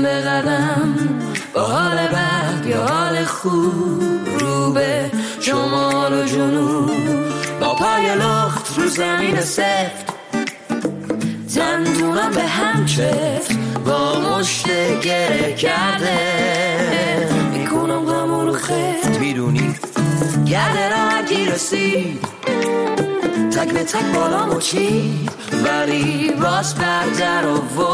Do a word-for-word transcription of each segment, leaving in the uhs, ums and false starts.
قدم به قدم با حال بد یا حال خوب رو به شمال و جنوب با پای لخت رو زمین سفت دندونم به هم چفت با مشت گره کرده میکنم غمو رو خفت میدونی گرده را گی رسید تک به تک بالا مچید ولی باز بردر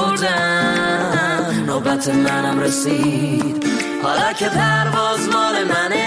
آوردن نوبت منم رسید حالا که پرواز مال منه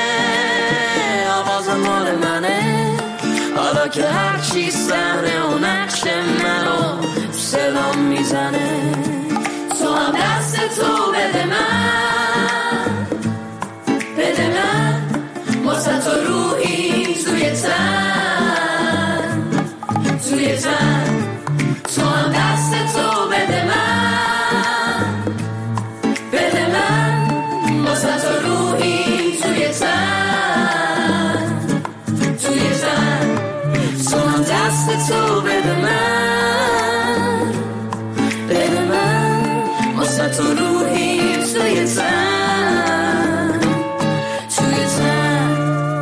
آواز مال منه حالا که هرچی صحنه و نقش منو صدام میزنه تو هم دست تو بده من بده من واسه تو روحی توی تن توی تن تو هم دست تو بده من بده من واسه تو روحی توی تن توی تن تو هم دست تو بده من بده من واسه تو روحی توی تن توی تن.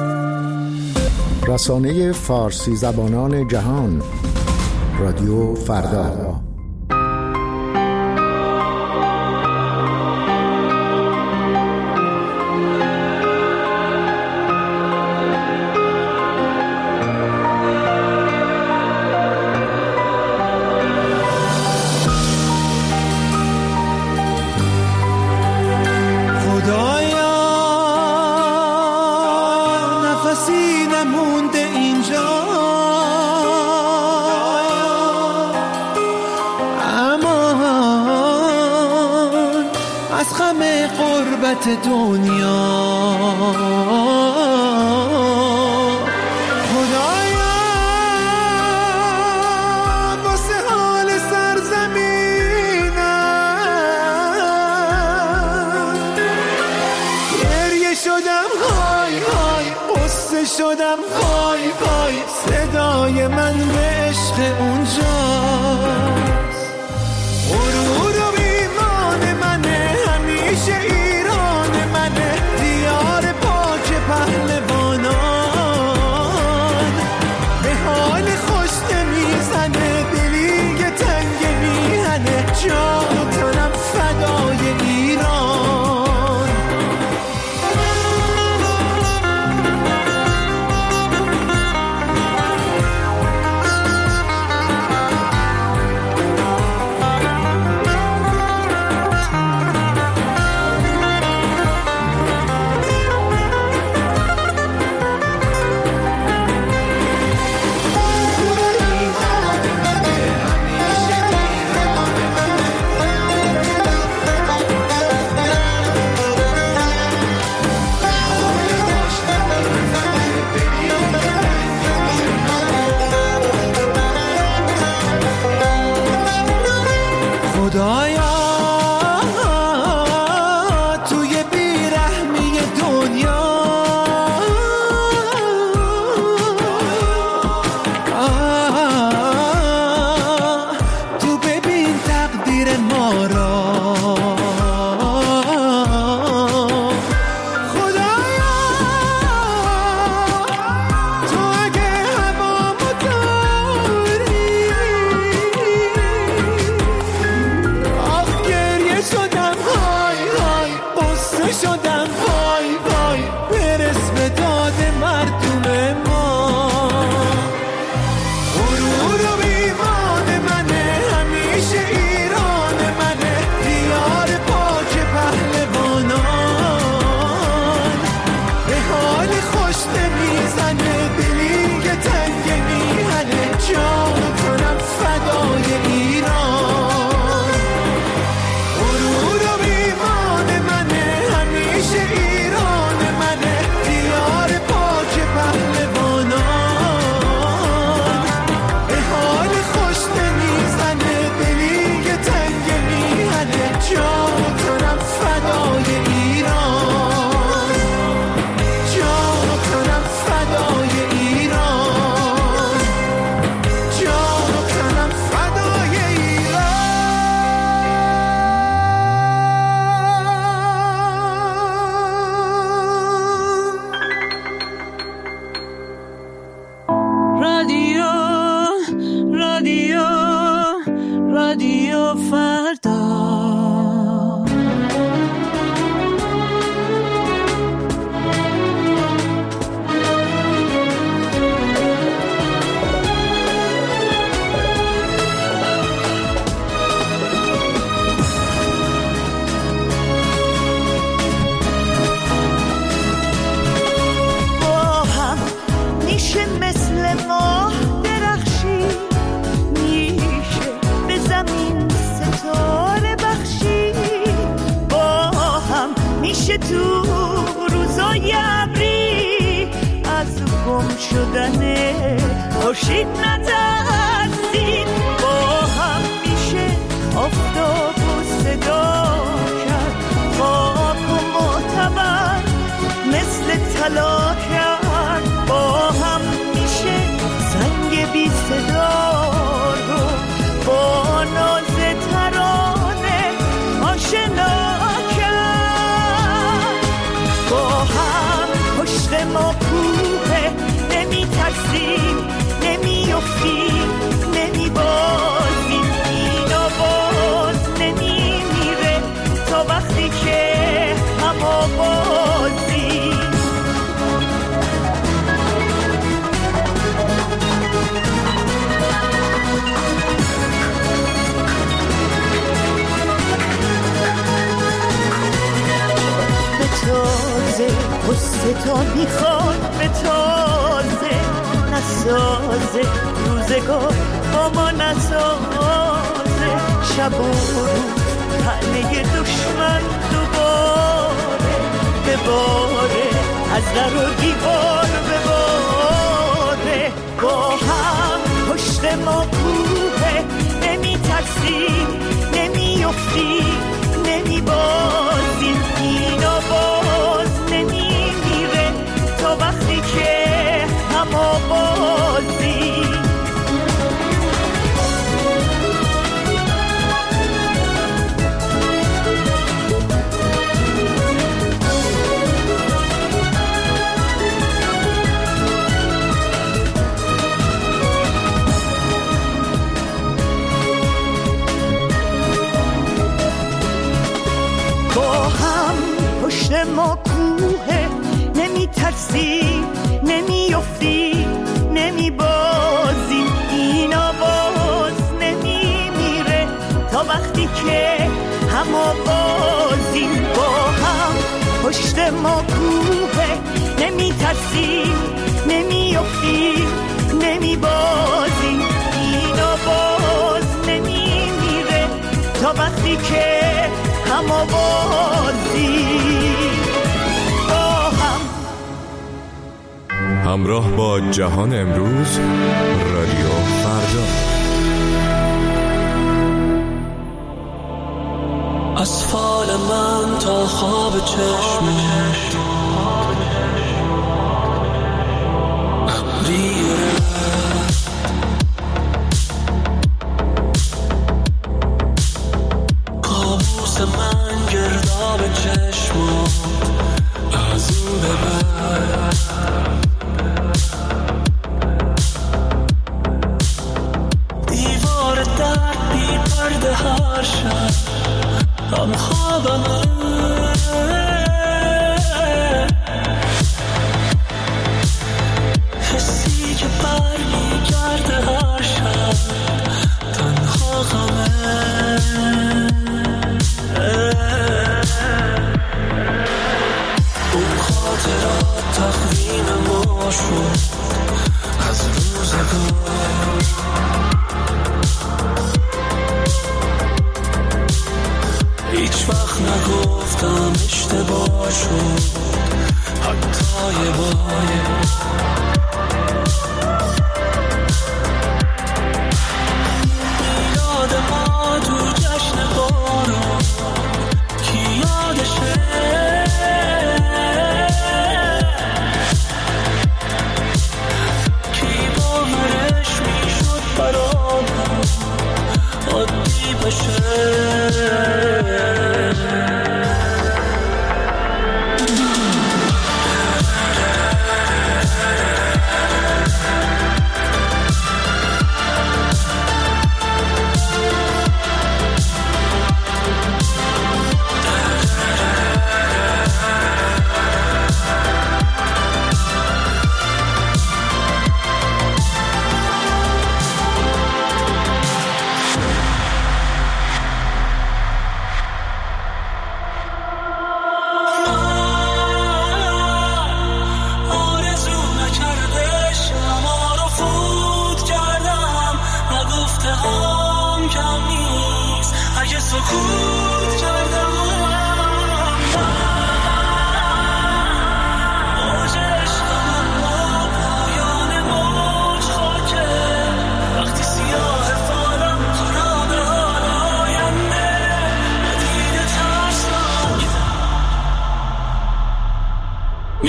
رسانه فارسی زبانان جهان رادیو فردا. دنیا خدایا واسه حال سرزمینم گریه شدم های های قصه شدم های های صدای من به عشق اونجاست غرور و ایمان منه همیشه ایران منه دیار پاک پهلوانان به حال خوش نمیزنه دلی که تنگ میهنه جان و تنم فدای ایران خدایا توی بیرحمی دنیا تو ببین تقدیر ما را خدایا تو اگه هوامو داری شدم های های قصه شدم وای وای برس به داد مردم ما غرور و ایمان منه همیشه ایران منه که تو روزای ابری از گم شدن خورشید نترسید، با هم میشه آفتاب و صدا کرد، خاک و معتبر مثل طلا کرد، با هم میشه سنگ بی صدا رو با ناز ترانه آشنا کرد، با هم پشت ما کوه، نمی ترسیم نمی افتیم نمی بازیم، این آواز نمی میره تا وقتی که هم آوازیم. به تازه قصه تا میخواد، به تازه نسازه روزگار با ما نسازه، شب و روز پهنه دشمن دوباره بباره، از در و دیوار بباره، با هم پشت ما کوه، نمی ترسیم نمی افتیم نمی بازیم، این آواز نمی میره تا وقتی که هم آوازیم. پشت ما کوه، نمی ترسیم نمی افتیم نمی بازیم، این آواز نمی میره تا وقتی که هم آوازیم، با هم پشت ما کوه، نمی ترسیم نمی افتیم نمی بازیم، این آواز نمی میره تا وقتی که هم آوازیم. همراه با جهان امروز، رادیو فردا. از فال من تا خواب چشمت ابریه، کابوس من گرداب چشمت از این به بعد، دیوار درد بی پرده هر شب هم خوابمه، حسی که بر می گرده هر شب تنها غمه، اون خاطرات تقویم ما شد از روزگار، هیچ وقت نگفتم اشتباه شد حتی یه بار، میلاد ما تو جشن بارون کی یادشه، کی باورش میشد برامون عادی بشه.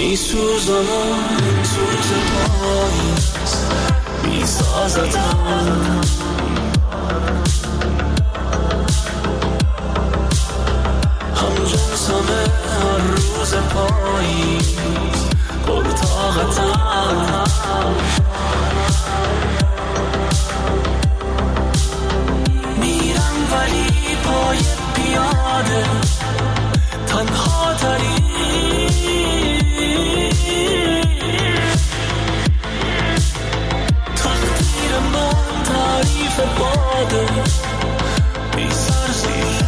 میسوزم و سوز پاییز میسازتم همجنسم هر روز پاییز پرطاقتم میرم ولی پای پیاده تنها تری تقدیر من تعریف باده بی سرزی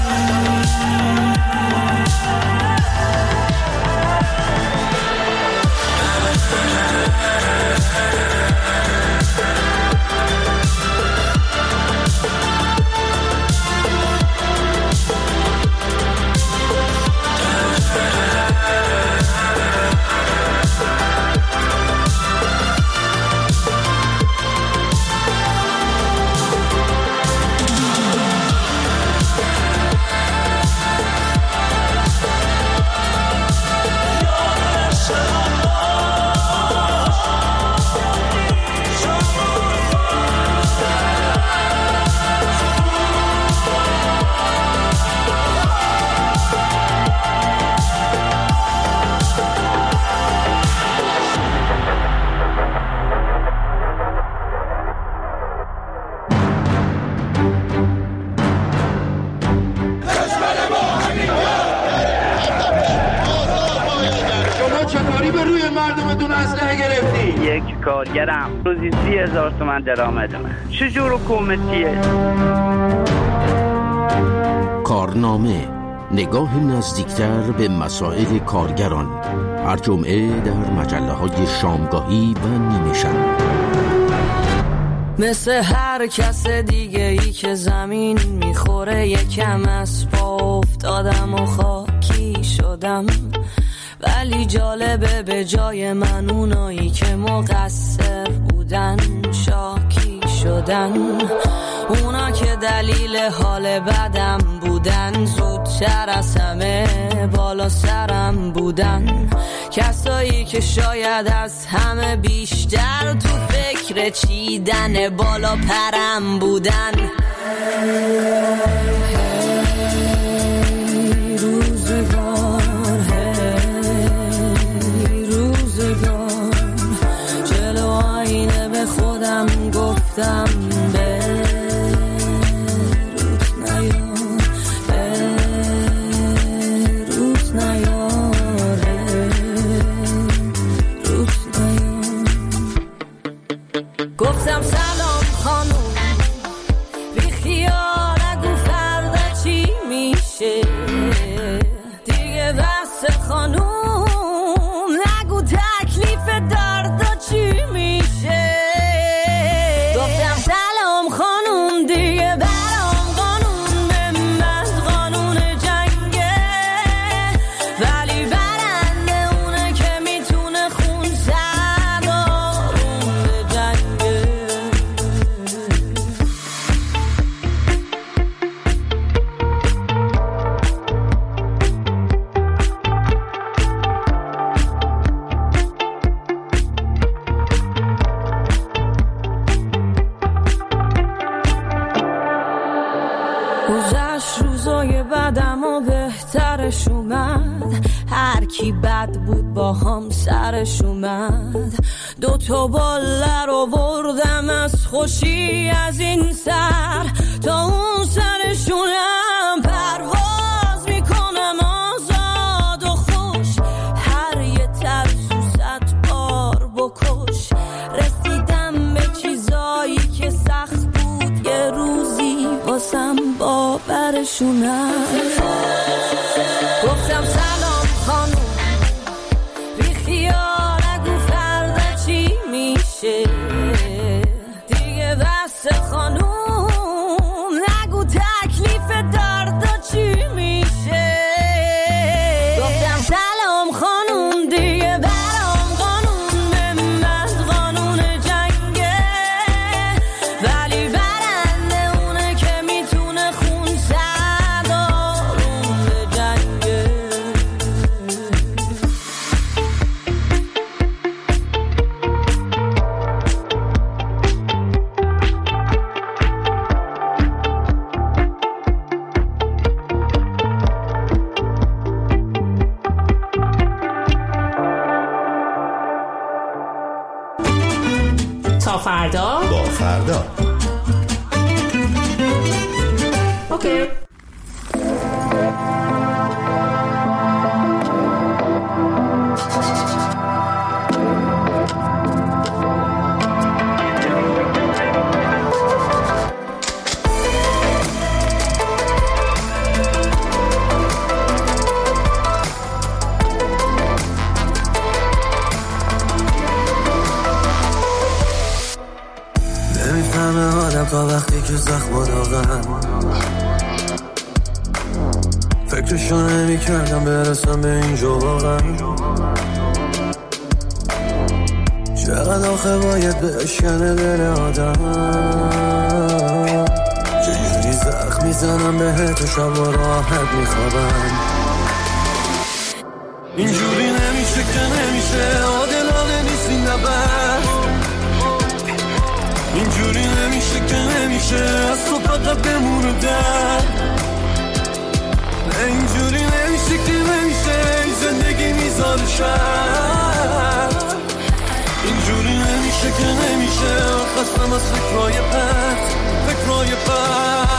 کارگرم روزی سی هزار تومن درآمد من. چجور حکومتیه؟ کارنامه، نگاه نزدیکتر به مسائل کارگران، هر جمعه در مجله های شامگاهی و نیمه شب. مثل هر کس دیگه ای که زمین میخوره یکم از پا افتادم و خاکی شدم، ولی جالبه به جای من اونایی که مقصر بودن شاکی شدن. اونا که دلیل حال بدم بودن زودتر از همه بالا سرم بودن. کسایی که شاید از همه بیشتر تو فکر چیدن بالا پرم بودن. گفتم به روت نیا، به روت نیاره، روت نیا. گفتم سلام خانوم، بی خیال نگو فردا چی میشه دیگه. بس خانوم نگو تکلیف دردا چی میشه. بهترش اومد، هر کی بد بود با هم سرش اومد. دو تا باله رو بردم از خوشی از این سر تا اون سرشونم پرواز میکنم آزاد و خوش. هر یه ترسو صد بار بکش. رسیدم به چیزایی که سخت بود یه روزی واسم باورشونم. گفتم سلام خانوم، بی خیال نگو فردا چی میشه دیگه. بس خانوم نگو تکلیف دردا چی میشه. گفتم سلام خانوم، دیگه برام قانون من قانون جنگه، ولی برنده اونه که میتونه خون سر آروم به جنگه. فردا با فردا. اوکی. تا وقتی که زخم داغن فکرشو نمی کردم برسم به اینجا واقعا. چقدر آخه باید بشکنه دل آدم، چجوری زخم میزنم بهت و شب و راحت میخوابم. اینجوری نمیشه که نمیشه، عادلانه نیست این نبرد. اینجوری نمیشه که نمیشه، از تو فقط بمونه در. اینجوری نمیشه که نمیشه، این زندگی میذاره شد. اینجوری نمیشه که نمیشه، خستم از فکرهای پت، فکرهای پت.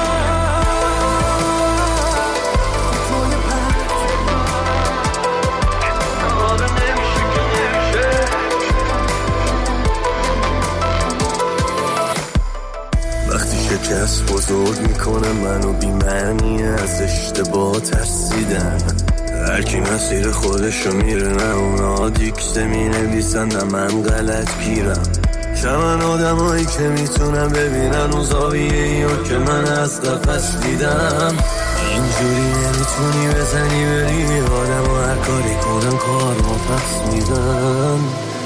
شکست بزرگ میکنه منو بی‌معنی، از اشتباه ترسیدن. هرکی مسیر خودشو میره، نه اونا دیکته مینویسن نه من غلط پیرم. شمن آدمایی که میتونن ببینن اون زاویه ایو که من از قفس دیدم. اینجوری نمیتونی بزنی بری آدم و هر کاری کنن کار ما پس میدن.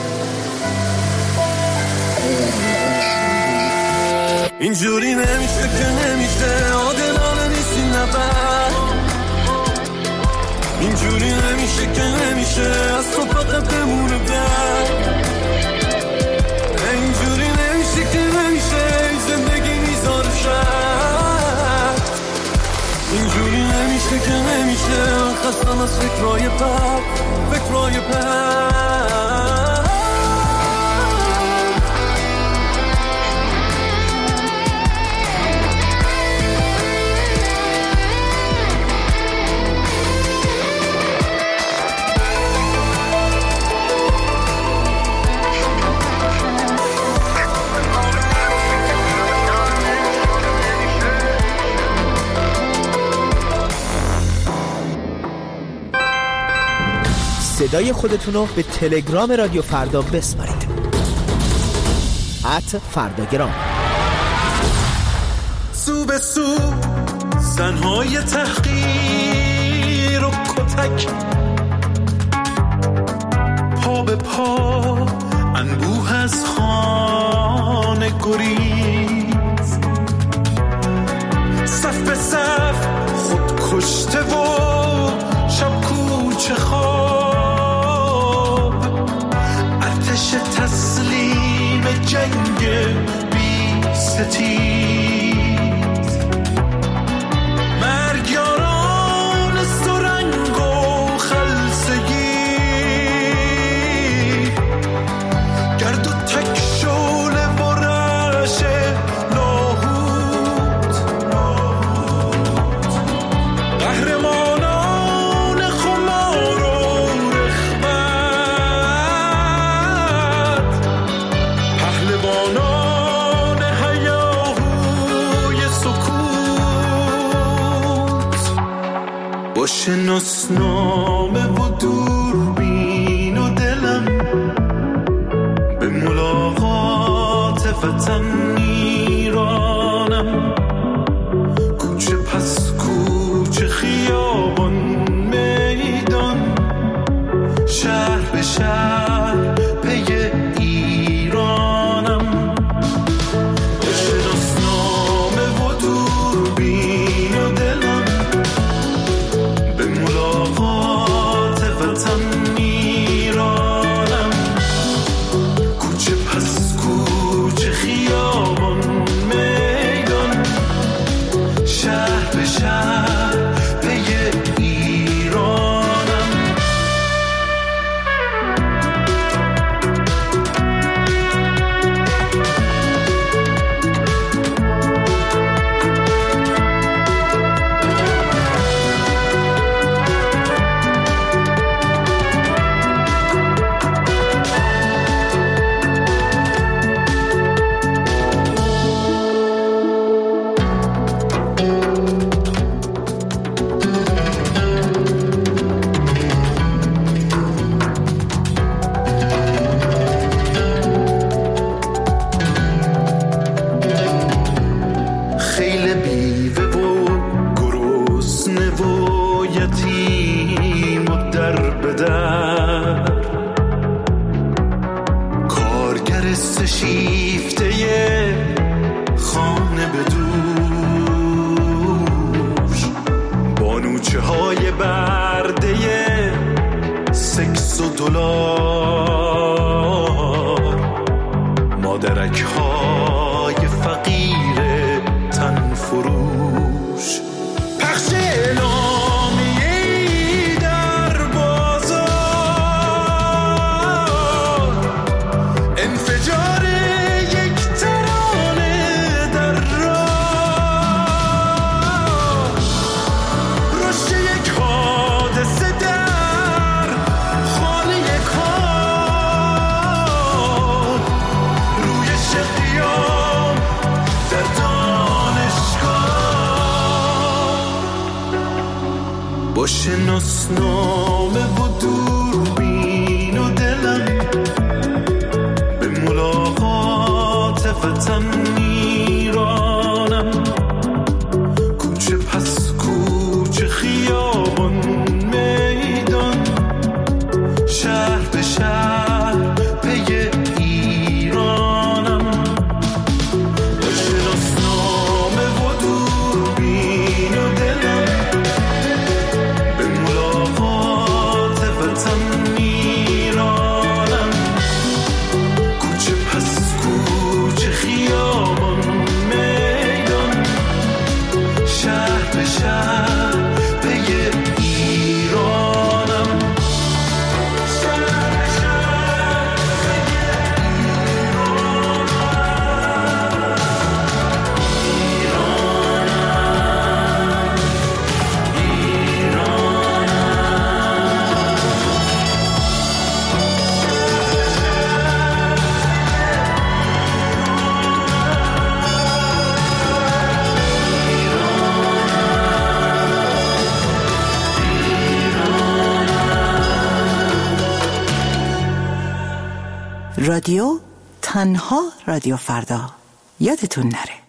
اینجوری نمیشه که نمیشه، عادلانه نیست این نبرد. اینجوری نمیشه که نمیشه، از تو فقط بمونه در. اینجوری نمیشه که نمیشه، این زندگی میذاره شد. اینجوری نمیشه که نمیشه، خستم از فکرهای پت، فکرهای پت. صدای خودتونو به تلگرام رادیو فردا بسپارید. ات فرداگرام. سو به سو زنهای تحقیر و کتک، پا به پا انبوه از خانه گریز، صف به صف خود کشته و شب کوچه خواب، ارتش تسلیم جنگ بی ستیز، مرگیاران سرنگ و خلصگی، گرد و تک شعله و رعش لاهوت، قهرمانان خمار و رغبت، پهلوانان هیاهوی سکوت، با شناسنامه و دوربین و دلم به ملاقات وطن میرانم، کوچه پس کوچه، خیابان میدان، شهر به شهر پی ایرانم، با شناسنامه و دوربین و دلم به ملاقات وطن میرانم، کوچه پس کوچه، خیابان گرسنه و یتیم و در بدر، کارگر سشیفته خانه بدوش، بانوچه های برده سکس و دلار، مادرک های فقیر تن فروش، پخش اعلامیه‌ای در بازار، انفجار یک ترانه در راه، رشد یک حادثه در خانه کار، روی شقیام در دانشگاه، با شناسنامه و دوربین و دلم به ملاقات وطن میرانم، کوچه پس کوچه، خیابان میدان، شهر به شهر پی ایرانم، با شناسنامه و دوربین و دلم به ملاقات وطن میرانم، کوچه پس کوچه، خیابان میدان، شهر به شهر پی ایرانم، شهر به شهر پی رادیو تنها رادیو فردا، یادتون نره.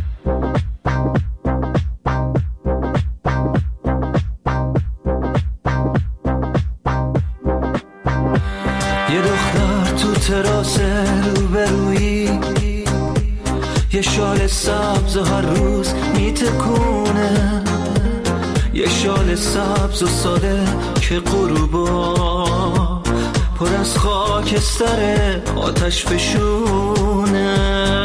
یه دختر تو تراس روبرویی، یه شال سبز و هر روز میتکونه، یه شال سبز و ساده که غروبا پر از خاکستر آتش فشونه،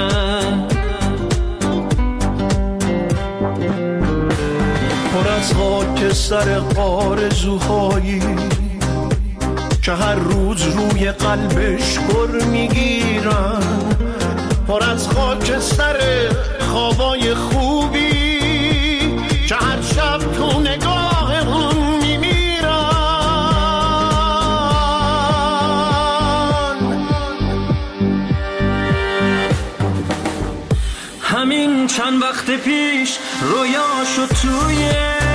پر از خاکستر آرزوهایی که هر روز روی قلبش گر میگیرن، پر از خاکستر خوابای خوبی که هر شب تو نگاه اون همین چند وقت پیش رویاشو توی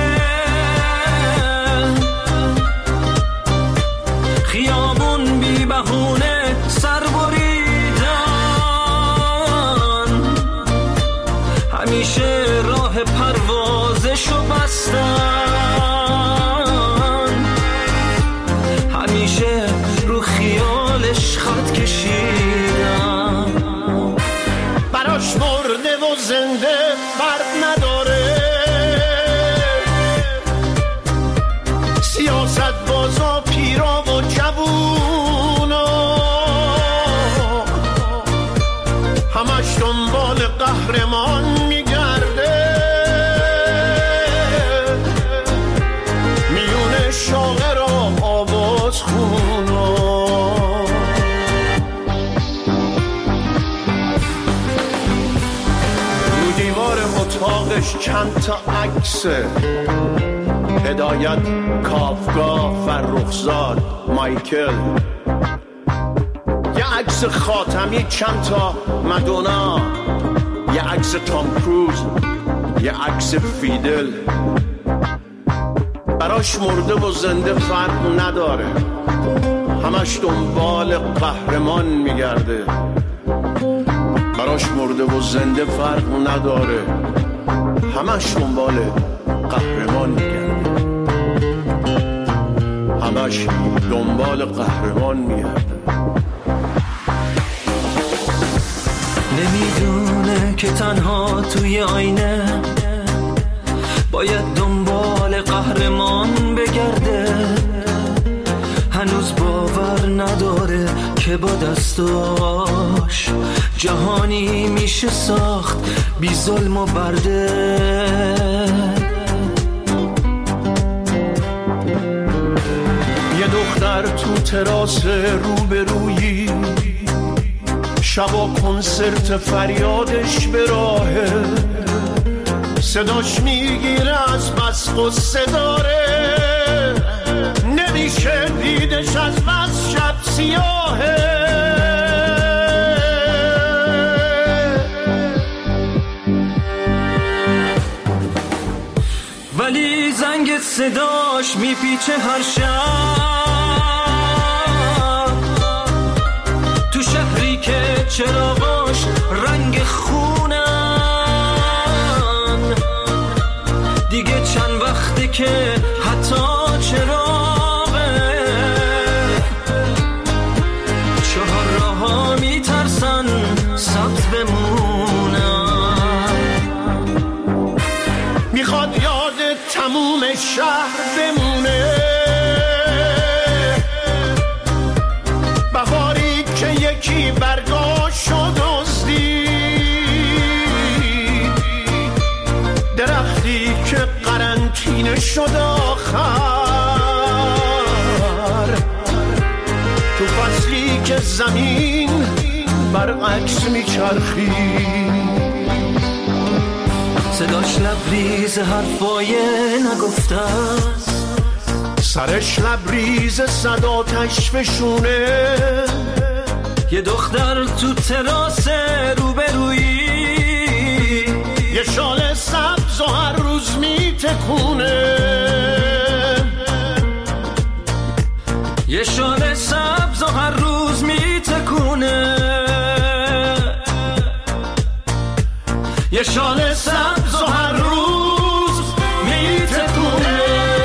خیابون بی بهونه سر بریدن، همیشه راه پروازشو بستن، همیشه رو خیالش خط کشیدن، براش مرده و زنده فرق نداره، سیاست بازا پیرا و جوونا همش دنبال قهرمان میگرده، میونه شاعر و آواز خونا، اتاقش چند تا عکسه، هدایت کافکا، فرخزاد، مایکل، یه عکس خاتمی، چند تا مدونا، یه عکس تام کروز، یه عکس فیدل. براش مرده و زنده فرق نداره، همش دنبال قهرمان میگرده. براش مرده و زنده فرق نداره، همش دنبال قهرمان میگرده. همش دنبال قهرمان میگرده. نمیدونه که تنها توی آینه باید دنبال قهرمان بگرده. هنوز باور نداره که با دستاش جهانی میشه ساخت بی ظلم و برده. یه دختر تو تراس روبرویی، شبا کنسرت فریادش به راهه، صداش میگیره از بس قصه داره، نمیشه دیدش از بس شب سیاهه. ولی زنگ صداش میپیچه هر شب تو شهری که چراغاش رنگ خونن. دیگه چند وقته که حتی چراغه چهار راه‌ها میترسن سبز بمونن. میخواد یاد تموم شهر بمونه، بهاری که یکی برگاشو دزدید، درختی که قرنطینه شد آخر، تو فصلی که زمین برعکس میچرخید. صداش لبریز حرفای نگفته است، سرش لبریز صدا تشفشونه. یه دختر تو تراس روبرویی، یه شال سبز و هر روز میتکونه، یه شال سبز و هر روز میتکونه، یه شال سبز و هر روز میتکونه.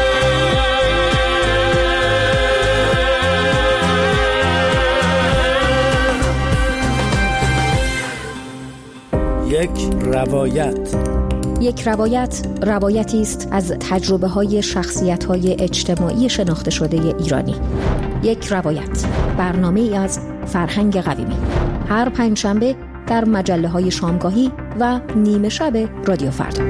یک روایت. یک روایت روایتی است از تجربه های شخصیت های اجتماعی شناخته شده ایرانی. یک روایت، برنامه ای از فرهنگ قویمی، هر پنجشنبه در مجله های شامگاهی و نیمه شب رادیو فردا.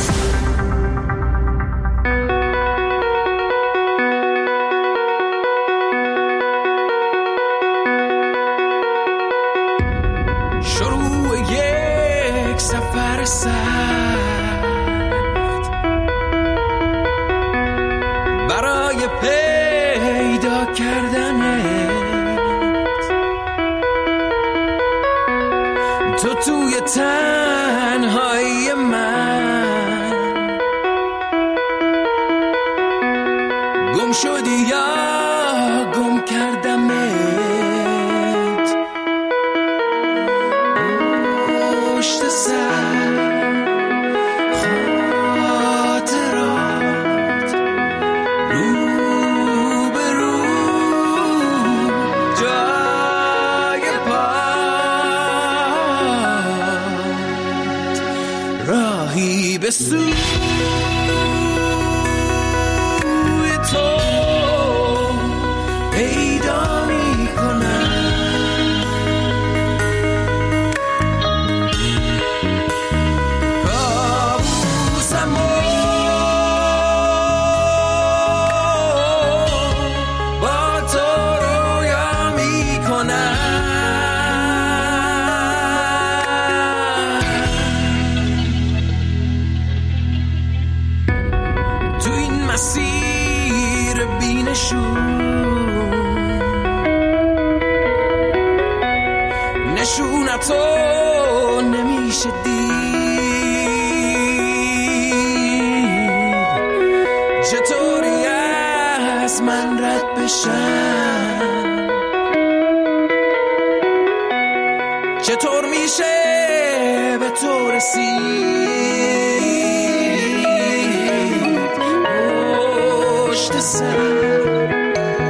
شروع یک سفر سخت برای پیدا کردنت، تو توی تنهایی من گم شدی یا گم کردمت، پشت سر خاطرات رو به رو جای پات راهی به سوی تو پیدا می کنم. مسیر بینشون نشونتو نمیشه دید، چطوری از من رد بشم، چطور میشه به تو رسید، پشت سر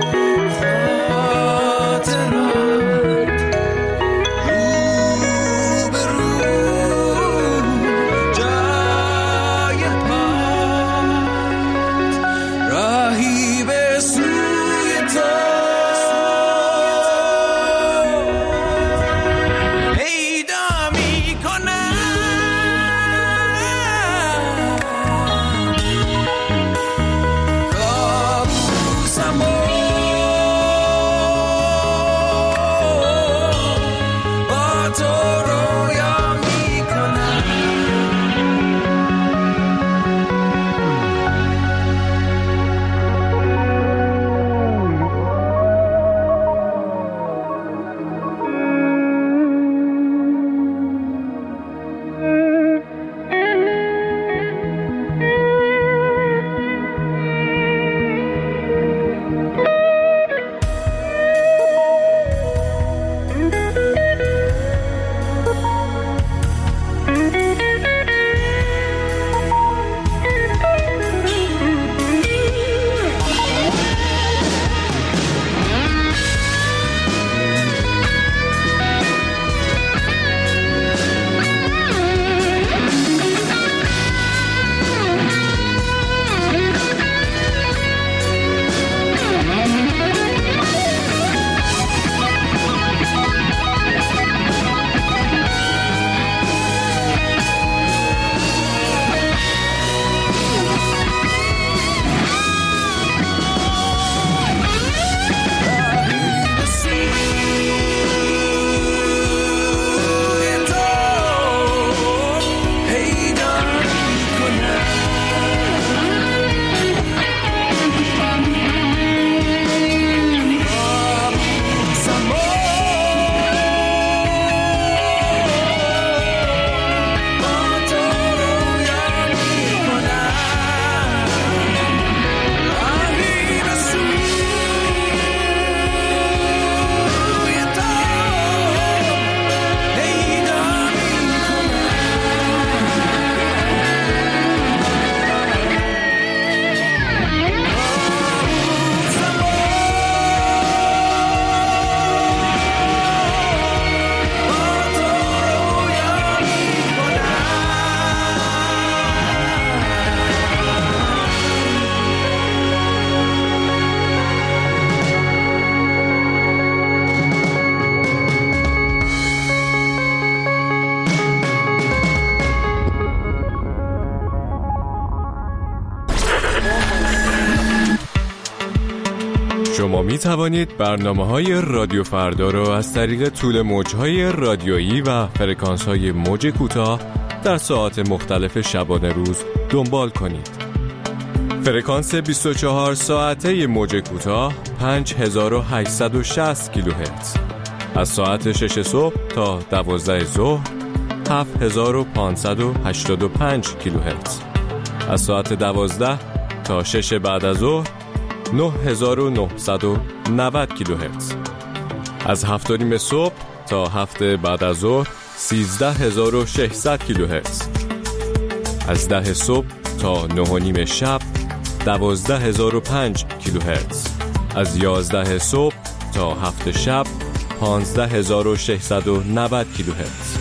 شما می توانید برنامه‌های رادیو فردا را از طریق طول موج‌های رادیویی و فرکانس‌های موج کوتاه در ساعات مختلف شبانه روز دنبال کنید. فرکانس بیست و چهار ساعته موج کوتاه پنج هزار و هشتصد و شصت کیلوهرتز، از ساعت شش صبح تا دوازده ظهر هفت هزار و پانصد و هشتاد و پنج کیلوهرتز، از ساعت دوازده تا شش بعد از ظهر نه هزار و نهصد و نود کیلوهرتز، از هفت و نیم صبح تا هفت بعد از ظهر سیزده هزار و ششصد کیلوهرتز، از ده صبح تا نه و نیم شب دوازده هزار و پنج کیلوهرتز، از یازده صبح تا هفت شب پانزده هزار و ششصد و نود کیلوهرتز.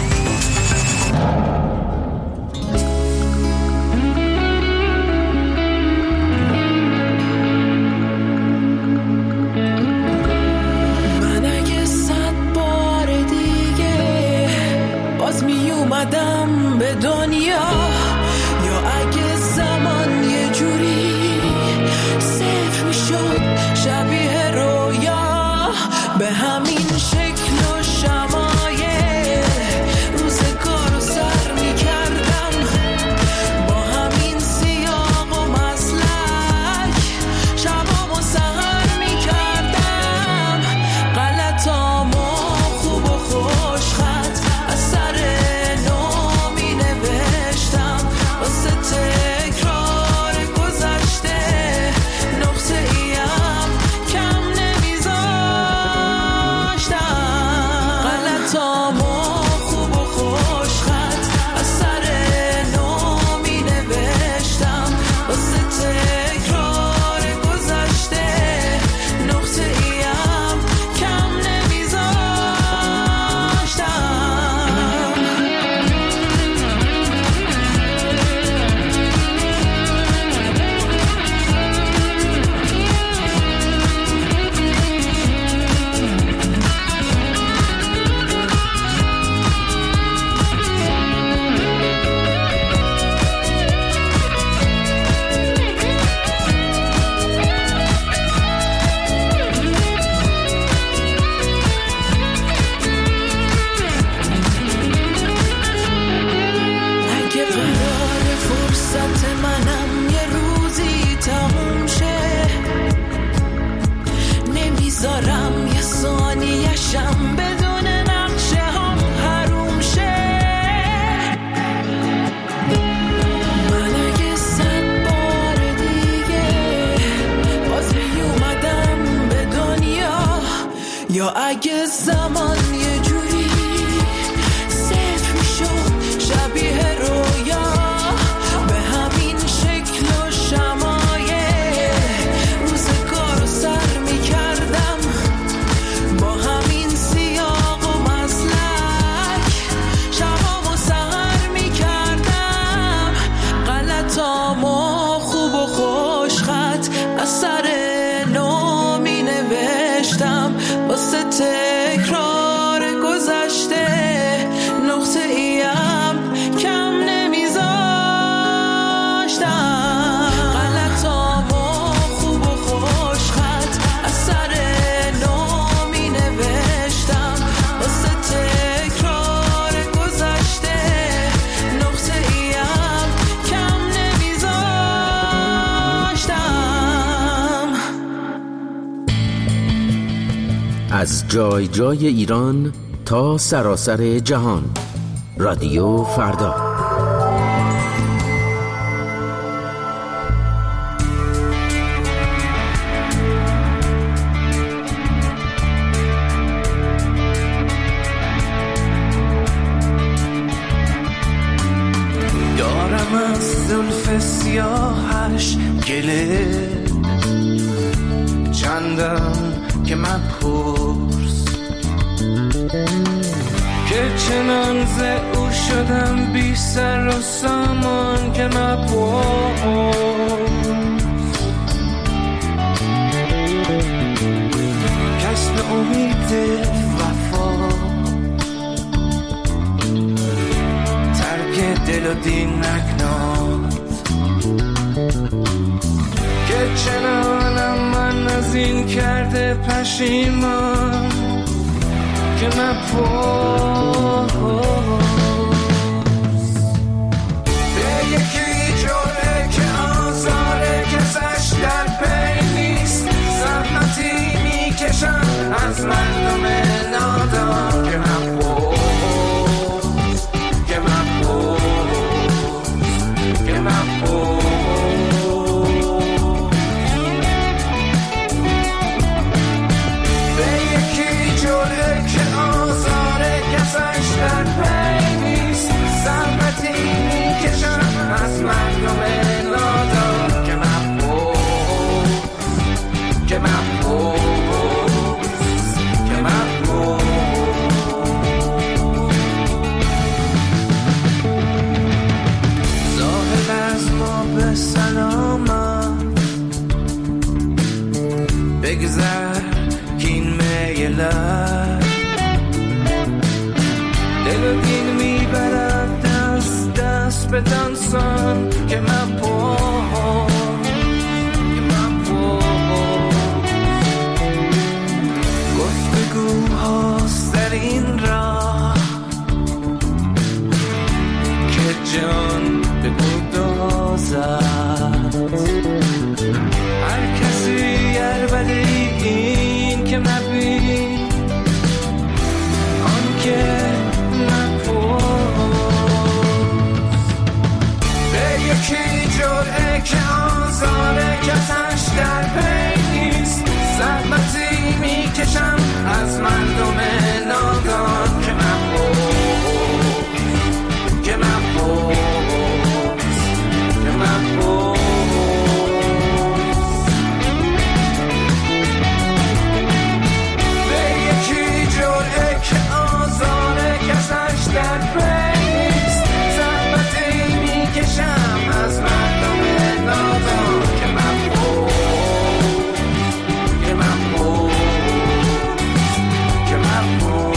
من اگه صد بار دیگه باز می اومدم به دنیا، یا اگه زمان یه جوری صفر می شد شبیه رویا، به همین شکل و شمایل روزگار رو سر می کردم، با همین سیاق و مسلک شبام و سهر می کردم، غلطام و خوب و خوش خط از سر نو می نوشتم، واسه تکرار گذشته نقطه ایم کم نمیذاشتم، غلطام و خوب و خوش خط از سر نو می نوشتم، واسه تکرار گذشته نقطه ایم کم نمیذاشتم. اگه قرار فرصت منم یه روزی تموم شه، نمیذارم یه ثانیه‌شم بدون نقشه هم حروم شه. من اگه صد بار دیگه باز می اومدم به دنیا، یا اگه زمان یه جوری صفر می شد شبیه رویا، به همین شکل و شمایل روزگار رو سر می کردم، با همین سیاق و مسلک شبام و سهر می کردم، غلطام و خوب و خوش خط از سر نو می نوشتم، واسه تکرار گذشته نقطه ایم کم نمیذاشتم، غلطام و خوب و خوش خط از سر نو می نوشتم، واسه تکرار گذشته نقطه ایم کم نمیذاشتم. از جای جای ایران تا سراسر جهان، رادیو فردا. دارم از زلف سیاهش گله، چندم که من پرس که چنان ز او شدم بی سر و سامان که نپرس، کسب امید وفا ترک دل و دین نکناد، که چنانم من از این کرده پشیمان که مپرس به یکی جوره که آزاره کسش در پی نیست زحمتی میکشم از مردم نادان که مپرس که مپرس که مپرس از مردم نادان که مپرس که مپرس که مپرس ظاهر از ما به سلامت بگذر که این میلت دل دین میبرد دست دست به دانسان که من پرس که من پرس گفتگو هاست در این راه که جان به بگدازد هر کسی عربده این که مبین آن که یکی جوره که آزاره کسش در پی نیست زحمتی میکشم از مردم نادان که مپرس که مپرس که مپرس به یکی جوره که آزاره کسش در پی نیست زحمتی میکشم از مردم نادان که مپرس که مپرس که مپرس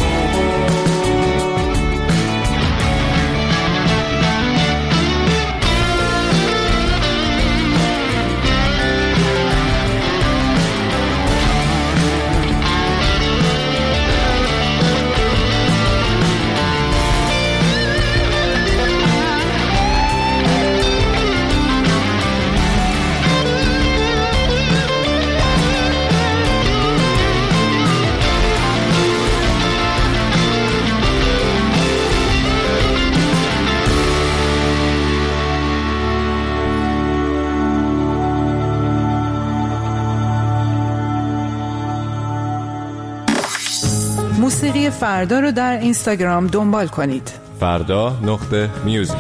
موسیقی فردا رو در اینستاگرام دنبال کنید. فردا نقطه میوزیک.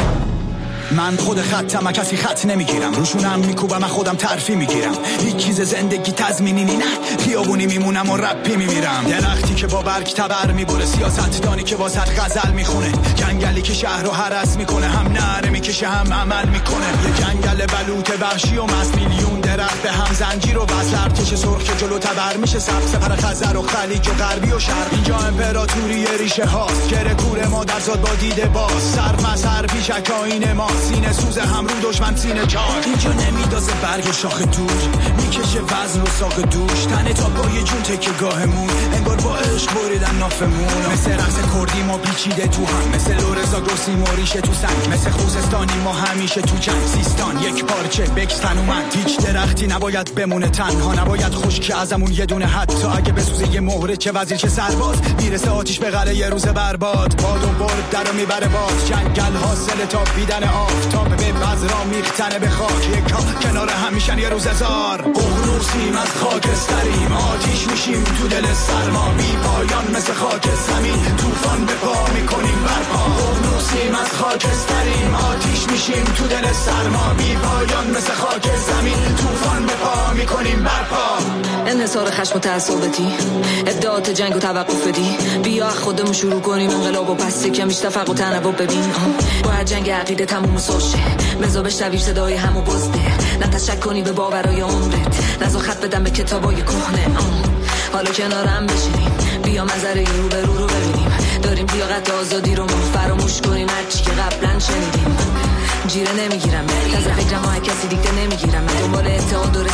من خود خطم کسی خط نمیگیرم روشونم میکوبم من خودم ترفی میگیرم هیچ چیز زندگی تضمینی نه خیابونی میمونم و رپی میمیرم درختی که با برگ تبر میبره سیاستدانی که واسط غزل میخونه جنگلی که شهر رو هرس میکنه هم نره میکشه هم عمل میکنه یه جنگل بلوط وحشی و مست میلیون درخت به هم زنجیر و وصل ارتش سرخ که جلو تبر میشه سبز پر خزر و خلیج و غربی و شرق اینجا امپراتوری ریشه هاست گره کور ما در زاد با دیده باز سر مسر پیشک آین ما سینه سوز هم رو دشمن سینه چار اینجا نمیدازه برگ شاخ دور میکشه وزن و ساق دوش تنه تا پای جون تکه گاهمون انگار با عشق بریدن نافمون مثل رقص کردی ما پیچیده تو هم مثل لورزا گرسی موریشه تو سنگ مثل خوزستانی ما همیشه تو جنگ سیستان یک پارچه بکس تنومند هیچ درختی نباید بمونه تنها نباید خشک ازمون یه دونه حتی اگه بسوزه یه مهره چه وزیر چه سرباز میرسه آتیش به قلعه یه روز برباد باد و برد درو میبره باز جنگل حاصل تا بیدن آفتاب به بذرا میختنه به خاک یکا کنار همیشن یه روز هزار ققنوسیم از خاکستریم آتیش میشیم تو دل سرما بی پایان مثل خاک زمین طوفان به پا میکنیم برپا ققنوسیم از خاکستریم آتیش میشیم تو دل سرما بی پایان مثل خاک زمین طوفان به پا میکنیم برپا انحصار خشم و تعصبتی ابداعات جنگ و توقف بدی بیا خودمون شروع کنیم انقلاب و پس کم بیشتر فرق و تنوع ببین باید جنگ عقیده تموم سوشه بزا بشنوی صدای همو بزده نه تشک کنی به باورای عمرت نزا خط بدم به کتابای کهنه حالا کنارم بشینیم بیا منظره رو به رو رو ببینیم داریم لیاقت آزادی رو ما فراموش کنیم هرچی که قبلا شنیدیم جیره نمیگیرم از فکرم ها کسی دیگه نمیگیرم من دنبال اتحاد و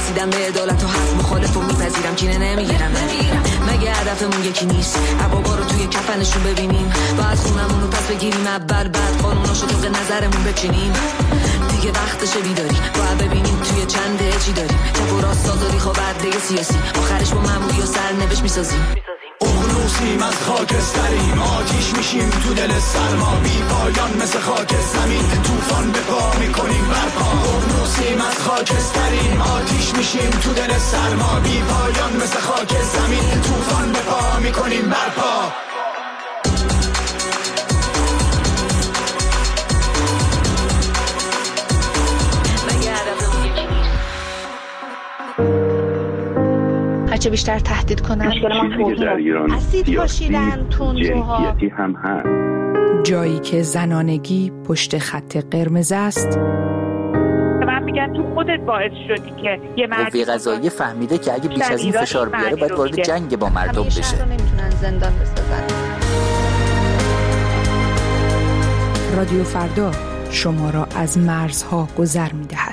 رسیدم به عدالت و حق مخالف و میپذیرم کینه نمیگیرم مگه هدفمون یکی نیست عبابا رو توی کفنشون ببینیم با از خونمون رو پس بگیریم اول بعد قانوناشو طبق نظرمون بچینیم دیگه وقتشه بیداری باید ببینیم توی چنده چی داریم چپ و راست آزادی خوابرده سیاسی آخرش با معمولی و سرنوشت میسازیم اقنوسیم از خاکستریم آتیش میشیم تو دل سرما بی پایان مثل خاک زمین طوفان به پا میکنیم برپا اقنوسیم از خاکستریم آتیش میشیم تو دل سرما بی پایان مثل خاک زمین طوفان به پا میکنیم برپا هرچه بیشتر تهدید کنن اسید پاشیدن تندروها هم هست جایی که زنانگی پشت خط قرمز است من میگن تو خودت باعث شدی که یه مردی قوه قضاییه فهمیده که اگه بیش از این فشار بیاره باید وارد جنگ با مردم بشه همیشه نمیتونن زندان بسازن. رادیو فردا شما را از مرزها گذر میدهد.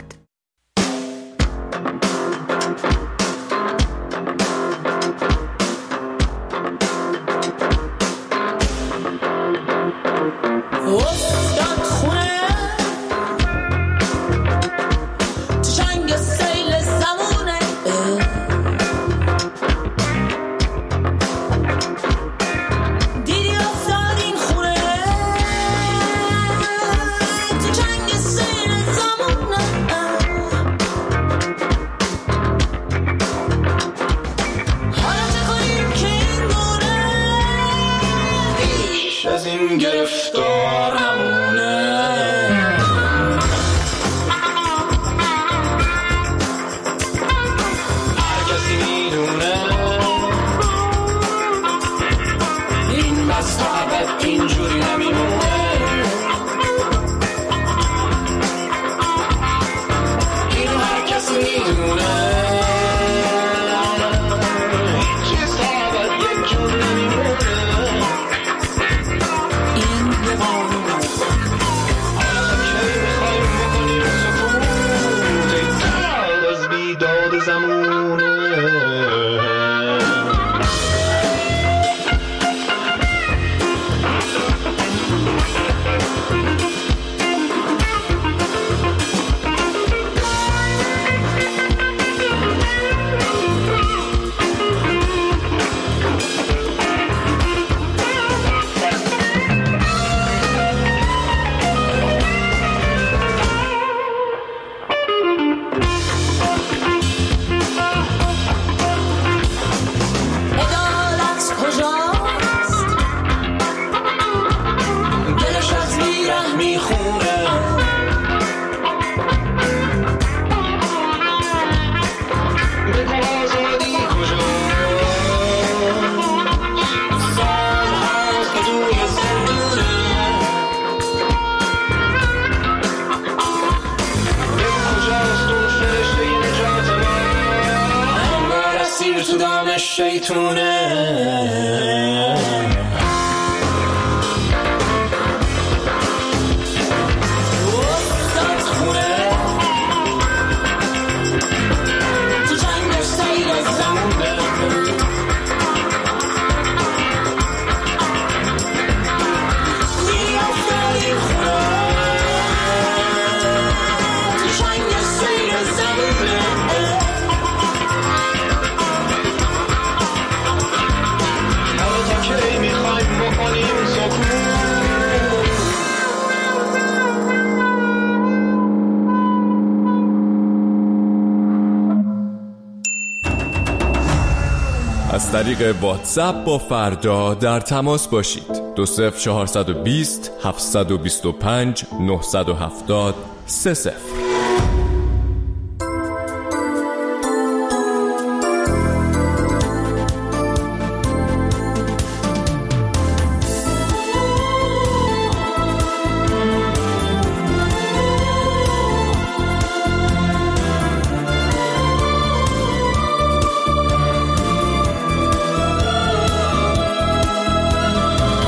از طریق واتساپ با فردا در تماس باشید. دو صفر چهارصد و بیست هفتصد و بیست و پنج نهصد و هفتاد سه صفر.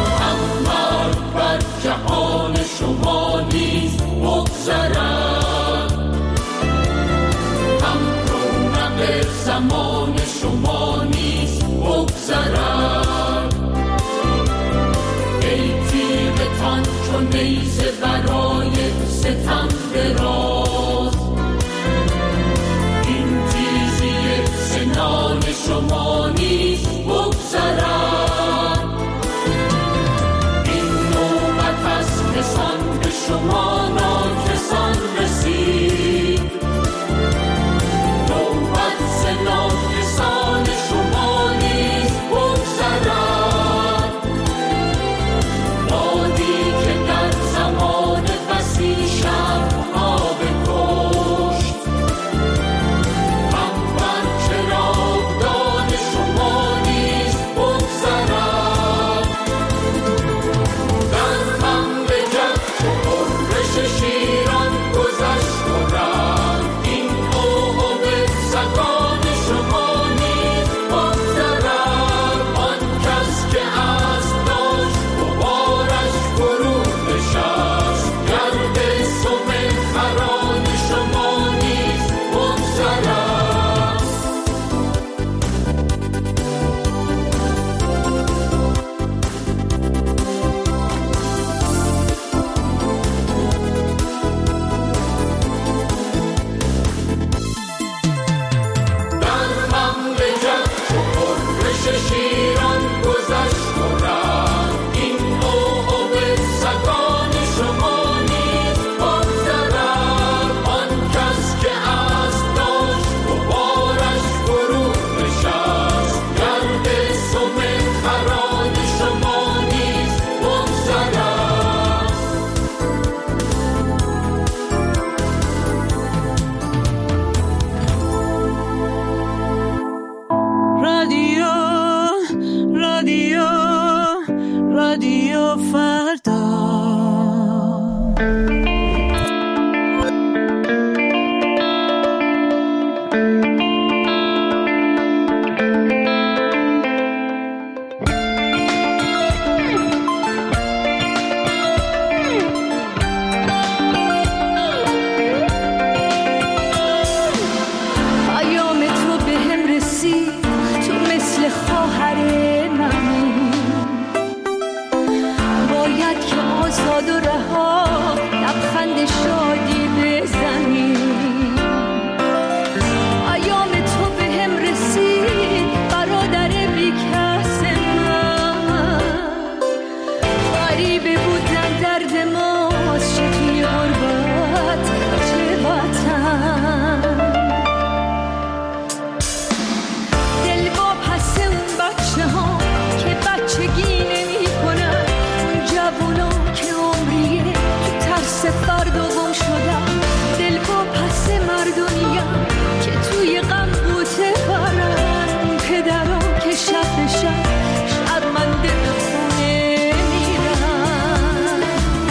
شما نیز بگذرد زمان شما نیست بگذرد، ای تیغتان چون نیزه برای ستم دراز، این تیزی سنان شما نیست بگذرد، این نوبت از کسان به شما ناکسان رسید، نوبت ناکسان شما نیست بگذرد، بادی که در زمان بسی شبها بکشت، هم بر چراغدان شما نیست بگذرد، در مملکت چو غرش شیران گذشت و رفت، این عقب سگان شما نیست بگذرد، آن کس که اسب داشت غبارش فرو نشست، گرد سم خران شما نیست بگذرد. در مملکت چو غرش شیران گذشت و رفت، این عقب سگان شما نیست بگذرد، آن کس که اسب داشت غبارش فرو نشست، گرد سم خران شما نیست بگذرد. رادیو رادیو رادیو فردا. پیام تو به هم رسید، تو مثل خواهر منی، باید که آزاد و رها لبخند شادی بزنی. پیام تو به هم رسید برادر بیکس من، غریبه بودن درد ماست، چه توی غربت چه وطن. دل با پس اون بچه ها که بچگی نمی کنن، اون جوونا که عمریه تو ترس فردا گم شدن، دل با پس مردونیم که توی غم بوته برن، پدرها که شب به شب شرمنده به خونه میرن.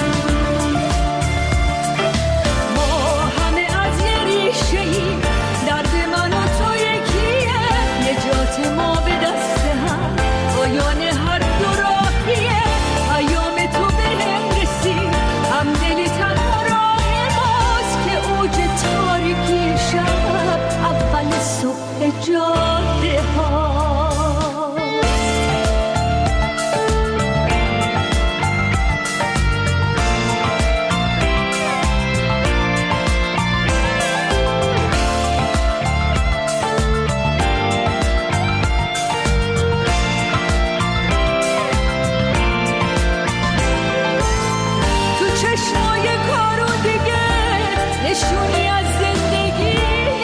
ما همه از یه ریشه ایم، درد من و تو یکیه، نجات ما به دست هم، پایان هر دو راهیه. پیام تو به هم رسید، هم دلی تنها راه ماست، که اوج تاریکی شب اول صبح جاده ها. تو چشمای کارو دیگه نشونی از زندگی،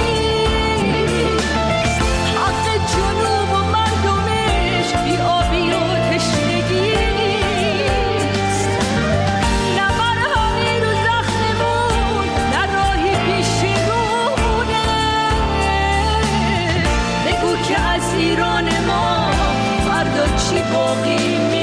حق جنوب و مردمش بی آبی و تشنگی نیست، نه مرهمی رو زخممون، نه راهی پیشرونه. بگو که از ایران ما فردا چی باقی میمونه.